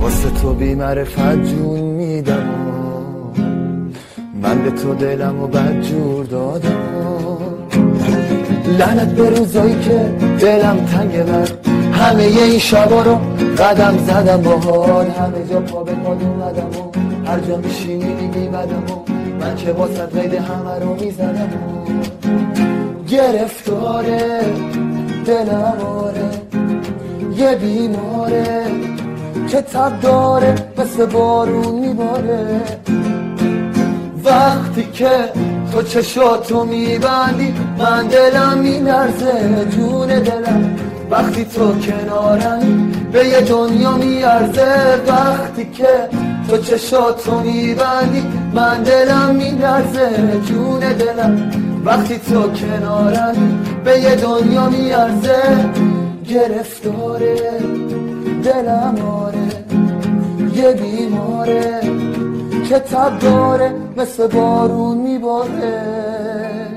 واسه تو بی معرفت جون میدم، من به تو دلم و بد جور دادم. لعنت به روزایی که دلم تنگه، من همه این شبا رو قدم زدم باهات، همه جا پا به پاد اومدم و هر جا میشینی میگی بدم و من که واسط قید همه رو میزدم. گرفتاره دلم آره یه بیماره که تب داره مثل بارون میباره. وقتی که تو چشاتو میبندی من دلم میلرزه جون دلم، وقتی تو کنارمی به یه دنیا میارزه. وقتی که تو چشاتو میبندی من دلم میلرزه جون دلم، وقتی تو کنارمی به یه دنیا میارزه. گرفتاره دلم آره یه بیماره که تب داره مثل بارون میباره.